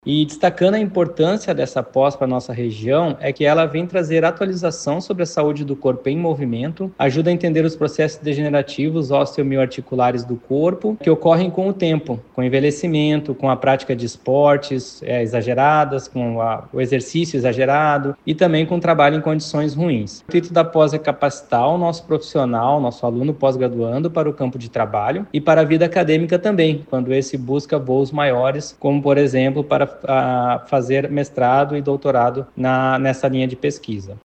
E destacando a importância dessa pós para a nossa região, é que ela vem trazer atualização sobre a saúde do corpo em movimento, ajuda a entender os processos degenerativos osteomioarticulares do corpo, que ocorrem com o tempo, com o envelhecimento, com a prática de esportes exageradas, com o exercício exagerado e também com o trabalho em condições ruins. O intuito da pós é capacitar o nosso profissional, nosso aluno pós-graduando para o campo de trabalho e para a vida acadêmica também, quando esse busca voos maiores, como por exemplo para fazer mestrado e doutorado nessa linha de pesquisa.